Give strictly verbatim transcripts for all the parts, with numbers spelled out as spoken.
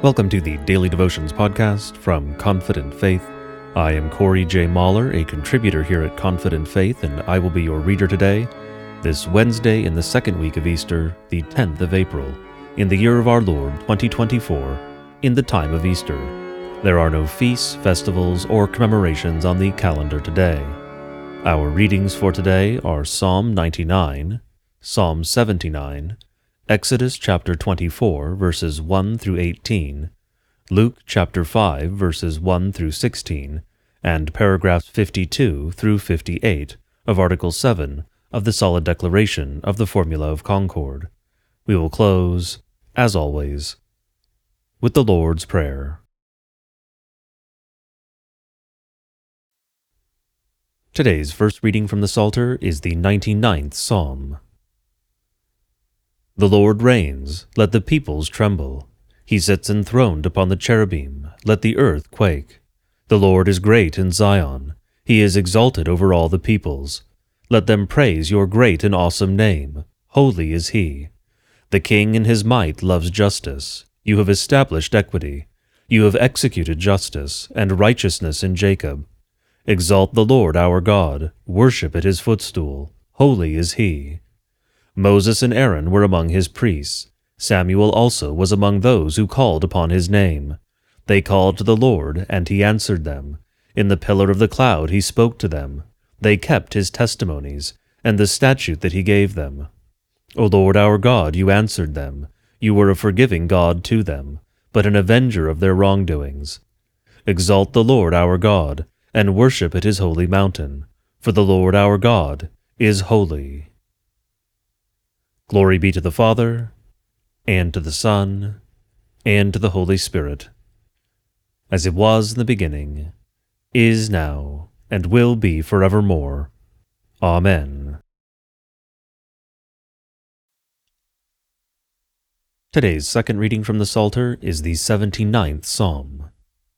Welcome to the Daily Devotions podcast from Confident Faith. I am Corey J. Mahler, a contributor here at Confident Faith, and I will be your reader today, this Wednesday in the second week of Easter, the tenth of April, in the year of our Lord, twenty twenty-four, in the time of Easter. There are no feasts, festivals, or commemorations on the calendar today. Our readings for today are Psalm ninety-nine, Psalm seventy-nine, Exodus chapter twenty-four, verses one through eighteen, Luke chapter five, verses one through sixteen, and paragraphs fifty-two through fifty-eight of Article seven of the Solid Declaration of the Formula of Concord. We will close, as always, with the Lord's Prayer. Today's first reading from the Psalter is the ninety-ninth Psalm. The Lord reigns, let the peoples tremble. He sits enthroned upon the cherubim, let the earth quake. The Lord is great in Zion, he is exalted over all the peoples. Let them praise your great and awesome name, holy is he. The King in his might loves justice, you have established equity. You have executed justice and righteousness in Jacob. Exalt the Lord our God, worship at his footstool, holy is he. Moses and Aaron were among his priests. Samuel also was among those who called upon his name. They called to the Lord, and he answered them. In the pillar of the cloud he spoke to them. They kept his testimonies, and the statute that he gave them. O Lord our God, you answered them. You were a forgiving God to them, but an avenger of their wrongdoings. Exalt the Lord our God, and worship at his holy mountain, for the Lord our God is holy. Glory be to the Father, and to the Son, and to the Holy Spirit, as it was in the beginning, is now, and will be forevermore. Amen. Today's second reading from the Psalter is the seventy-ninth Psalm.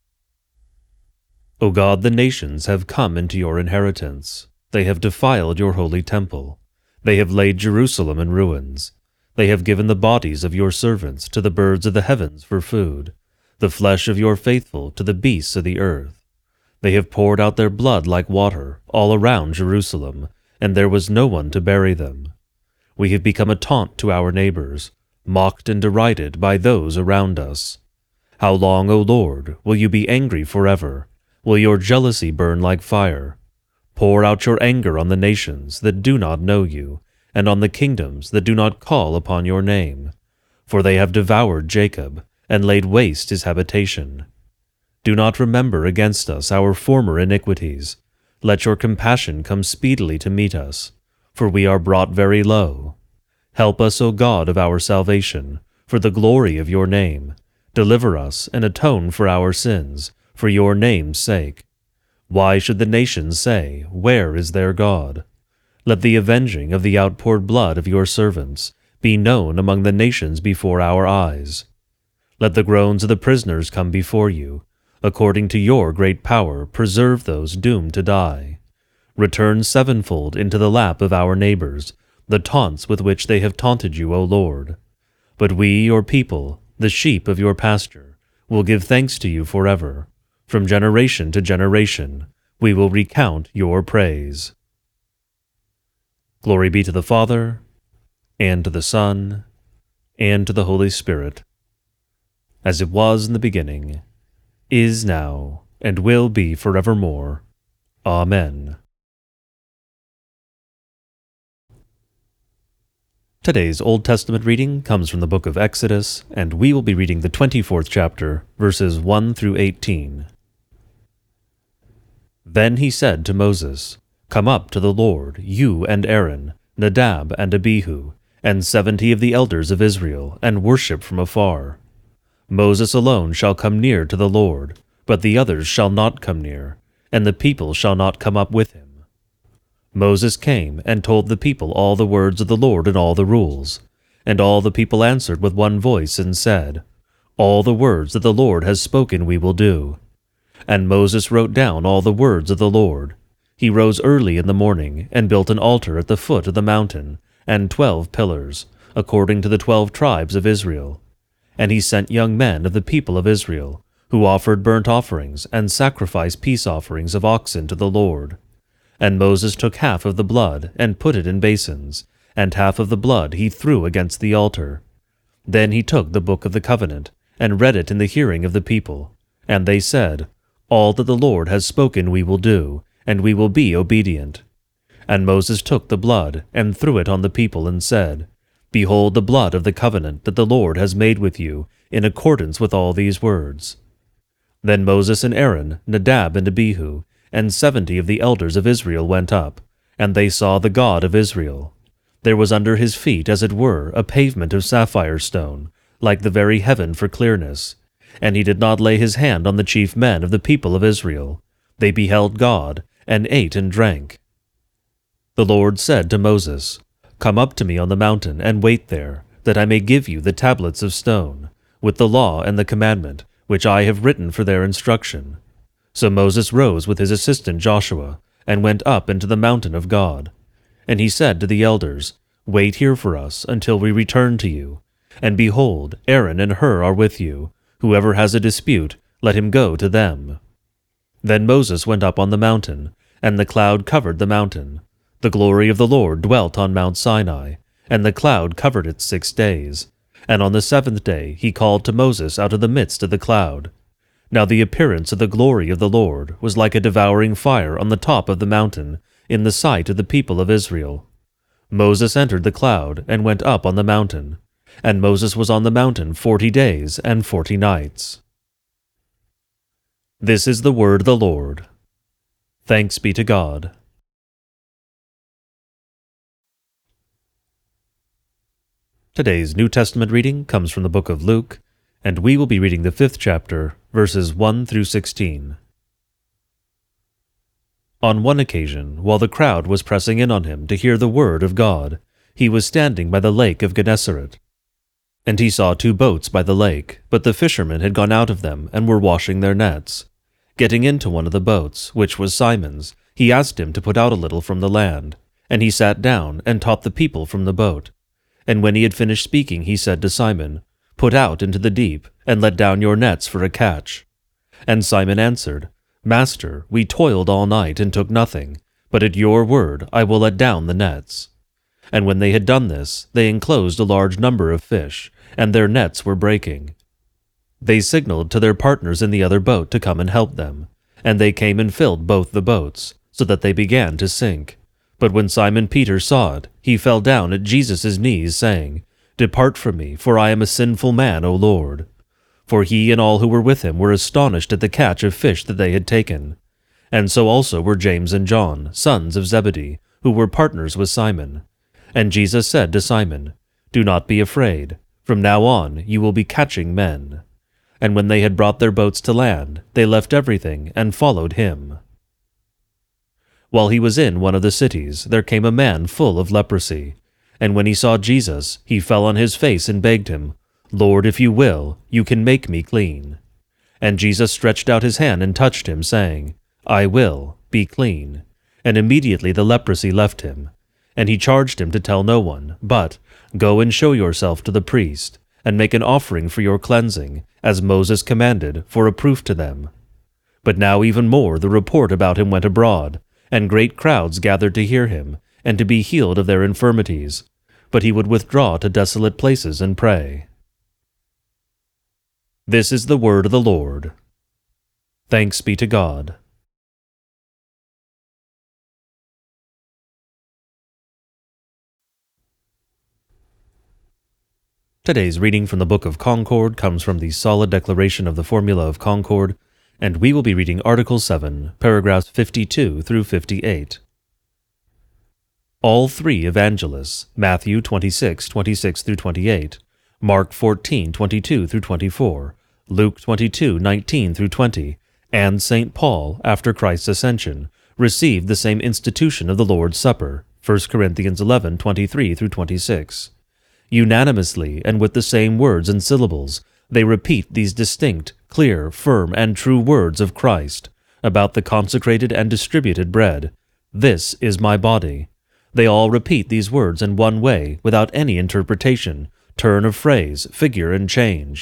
O God, the nations have come into your inheritance. They have defiled your holy temple. They have laid Jerusalem in ruins. They have given the bodies of your servants to the birds of the heavens for food, the flesh of your faithful to the beasts of the earth. They have poured out their blood like water all around Jerusalem, and there was no one to bury them. We have become a taunt to our neighbors, mocked and derided by those around us. How long, O Lord, will you be angry forever? Will your jealousy burn like fire? Pour out your anger on the nations that do not know you, and on the kingdoms that do not call upon your name. For they have devoured Jacob, and laid waste his habitation. Do not remember against us our former iniquities. Let your compassion come speedily to meet us, for we are brought very low. Help us, O God of our salvation, for the glory of your name. Deliver us and atone for our sins, for your name's sake. Why should the nations say, where is their God? Let the avenging of the outpoured blood of your servants be known among the nations before our eyes. Let the groans of the prisoners come before you. According to your great power, preserve those doomed to die. Return sevenfold into the lap of our neighbors the taunts with which they have taunted you, O Lord. But we, your people, the sheep of your pasture, will give thanks to you forever. From generation to generation, we will recount your praise. Glory be to the Father, and to the Son, and to the Holy Spirit, as it was in the beginning, is now, and will be forevermore. Amen. Today's Old Testament reading comes from the book of Exodus, and we will be reading the twenty-fourth chapter, verses one through eighteen. Then he said to Moses, Come up to the Lord, you and Aaron, Nadab and Abihu, and seventy of the elders of Israel, and worship from afar. Moses alone shall come near to the Lord, but the others shall not come near, and the people shall not come up with him. Moses came and told the people all the words of the Lord and all the rules. And all the people answered with one voice and said, All the words that the Lord has spoken we will do. And Moses wrote down all the words of the Lord. He rose early in the morning, and built an altar at the foot of the mountain, and twelve pillars, according to the twelve tribes of Israel. And he sent young men of the people of Israel, who offered burnt offerings and sacrificed peace offerings of oxen to the Lord. And Moses took half of the blood and put it in basins, and half of the blood he threw against the altar. Then he took the book of the covenant, and read it in the hearing of the people. And they said, All that the Lord has spoken we will do, and we will be obedient. And Moses took the blood, and threw it on the people, and said, Behold the blood of the covenant that the Lord has made with you, in accordance with all these words. Then Moses and Aaron, Nadab and Abihu, and seventy of the elders of Israel went up, and they saw the God of Israel. There was under his feet, as it were, a pavement of sapphire stone, like the very heaven for clearness. And he did not lay his hand on the chief men of the people of Israel. They beheld God, and ate and drank. The Lord said to Moses, Come up to me on the mountain, and wait there, that I may give you the tablets of stone, with the law and the commandment, which I have written for their instruction. So Moses rose with his assistant Joshua, and went up into the mountain of God. And he said to the elders, Wait here for us until we return to you. And behold, Aaron and Hur are with you. Whoever has a dispute, let him go to them. Then Moses went up on the mountain, and the cloud covered the mountain. The glory of the Lord dwelt on Mount Sinai, and the cloud covered it six days. And on the seventh day he called to Moses out of the midst of the cloud. Now the appearance of the glory of the Lord was like a devouring fire on the top of the mountain, in the sight of the people of Israel. Moses entered the cloud, and went up on the mountain. And Moses was on the mountain forty days and forty nights. This is the word of the Lord. Thanks be to God. Today's New Testament reading comes from the book of Luke, and we will be reading the fifth chapter, verses one through sixteen. On one occasion, while the crowd was pressing in on him to hear the word of God, he was standing by the lake of Gennesaret. And he saw two boats by the lake, but the fishermen had gone out of them and were washing their nets. Getting into one of the boats, which was Simon's, he asked him to put out a little from the land, and he sat down and taught the people from the boat. And when he had finished speaking, he said to Simon, Put out into the deep, and let down your nets for a catch. And Simon answered, Master, we toiled all night and took nothing, but at your word I will let down the nets. And when they had done this, they enclosed a large number of fish, and their nets were breaking. They signaled to their partners in the other boat to come and help them, and they came and filled both the boats, so that they began to sink. But when Simon Peter saw it, he fell down at Jesus' knees, saying, Depart from me, for I am a sinful man, O Lord. For he and all who were with him were astonished at the catch of fish that they had taken. And so also were James and John, sons of Zebedee, who were partners with Simon. And Jesus said to Simon, Do not be afraid. From now on you will be catching men. And when they had brought their boats to land, they left everything and followed him. While he was in one of the cities, there came a man full of leprosy. And when he saw Jesus, he fell on his face and begged him, Lord, if you will, you can make me clean. And Jesus stretched out his hand and touched him, saying, I will, be clean. And immediately the leprosy left him. And he charged him to tell no one, but, Go and show yourself to the priest, and make an offering for your cleansing, as Moses commanded, for a proof to them. But now even more the report about him went abroad, and great crowds gathered to hear him, and to be healed of their infirmities. But he would withdraw to desolate places and pray. This is the word of the Lord. Thanks be to God. Today's reading from the Book of Concord comes from the Solid Declaration of the Formula of Concord, and we will be reading Article seven, paragraphs fifty-two through fifty-eight. All three evangelists, Matthew twenty-six, twenty-six through twenty-eight, Mark fourteen, twenty-two through twenty-four, Luke twenty-two, nineteen through twenty, and Saint Paul, after Christ's ascension, received the same institution of the Lord's Supper, First Corinthians eleven, twenty-three through twenty-six. Unanimously, and with the same words and syllables, they repeat these distinct, clear, firm, and true words of Christ about the consecrated and distributed bread. This is my body. They all repeat these words in one way, without any interpretation, turn of phrase, figure, and change.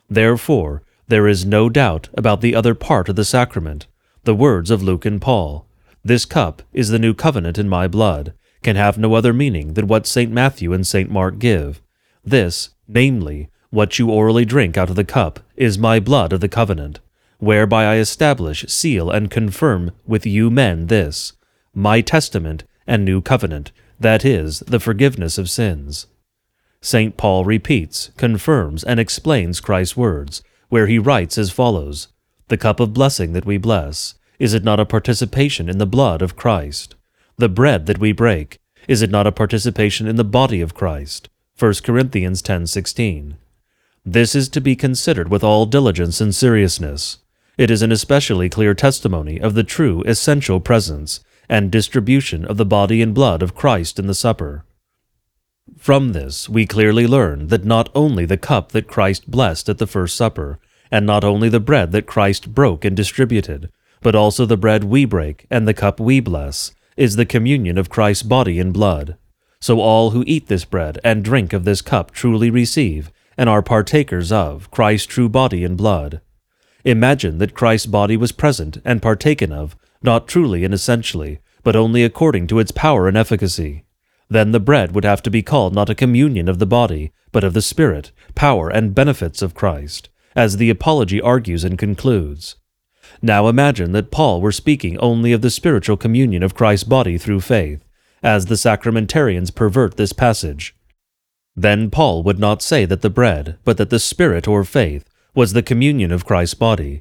Therefore, there is no doubt about the other part of the sacrament. The words of Luke and Paul, "This cup is the new covenant in my blood," can have no other meaning than what Saint Matthew and Saint Mark give. This, namely, what you orally drink out of the cup, is my blood of the covenant, whereby I establish, seal, and confirm with you men this, my testament and new covenant, that is, the forgiveness of sins. Saint Paul repeats, confirms, and explains Christ's words, where he writes as follows, "The cup of blessing that we bless, is it not a participation in the blood of Christ? The bread that we break, is it not a participation in the body of Christ?" First Corinthians ten sixteen. This is to be considered with all diligence and seriousness. It is an especially clear testimony of the true essential presence and distribution of the body and blood of Christ in the supper. From this we clearly learn that not only the cup that Christ blessed at the first supper, and not only the bread that Christ broke and distributed, but also the bread we break and the cup we bless, is the communion of Christ's body and blood. So all who eat this bread and drink of this cup truly receive, and are partakers of, Christ's true body and blood. Imagine that Christ's body was present and partaken of, not truly and essentially, but only according to its power and efficacy. Then the bread would have to be called not a communion of the body, but of the Spirit, power, and benefits of Christ, as the Apology argues and concludes. Now imagine that Paul were speaking only of the spiritual communion of Christ's body through faith, as the sacramentarians pervert this passage. Then Paul would not say that the bread, but that the Spirit or faith, was the communion of Christ's body.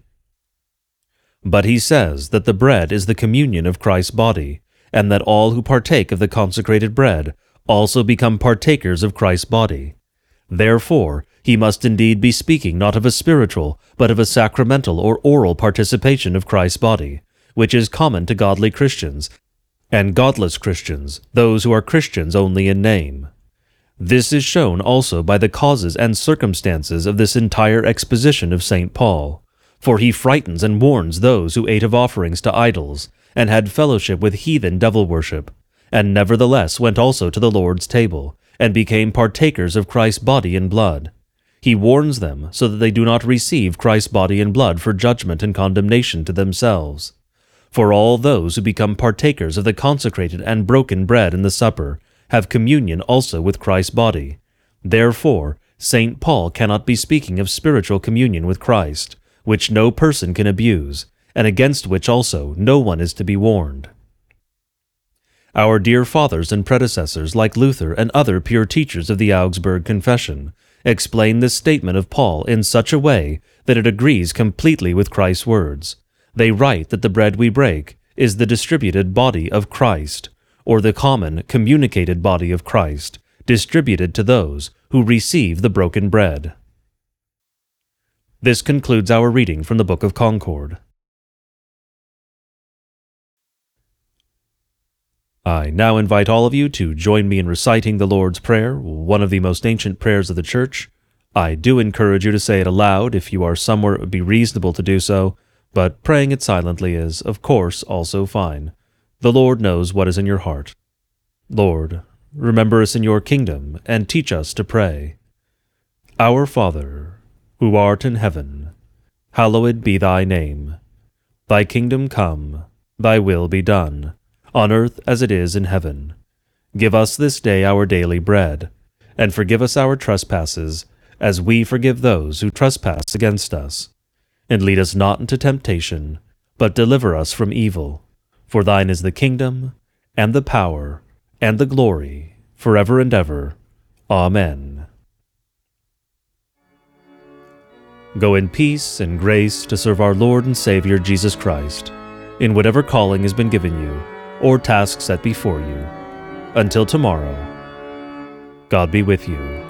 But he says that the bread is the communion of Christ's body, and that all who partake of the consecrated bread also become partakers of Christ's body. Therefore, he must indeed be speaking not of a spiritual, but of a sacramental or oral participation of Christ's body, which is common to godly Christians, and godless Christians, those who are Christians only in name. This is shown also by the causes and circumstances of this entire exposition of Saint Paul, for he frightens and warns those who ate of offerings to idols, and had fellowship with heathen devil worship, and nevertheless went also to the Lord's table, and became partakers of Christ's body and blood. He warns them so that they do not receive Christ's body and blood for judgment and condemnation to themselves. For all those who become partakers of the consecrated and broken bread in the supper have communion also with Christ's body. Therefore, Saint Paul cannot be speaking of spiritual communion with Christ, which no person can abuse, and against which also no one is to be warned. Our dear fathers and predecessors, like Luther and other pure teachers of the Augsburg Confession, explain this statement of Paul in such a way that it agrees completely with Christ's words. They write that the bread we break is the distributed body of Christ, or the common, communicated body of Christ, distributed to those who receive the broken bread. This concludes our reading from the Book of Concord. I now invite all of you to join me in reciting the Lord's Prayer, one of the most ancient prayers of the Church. I do encourage you to say it aloud if you are somewhere it would be reasonable to do so, but praying it silently is, of course, also fine. The Lord knows what is in your heart. Lord, remember us in your kingdom, and teach us to pray. Our Father, who art in heaven, hallowed be thy name. Thy kingdom come, thy will be done, on earth as it is in heaven. Give us this day our daily bread, and forgive us our trespasses, as we forgive those who trespass against us. And lead us not into temptation, but deliver us from evil. For thine is the kingdom, and the power, and the glory, forever and ever. Amen. Go in peace and grace to serve our Lord and Savior Jesus Christ, in whatever calling has been given you, or task set before you. Until tomorrow, God be with you.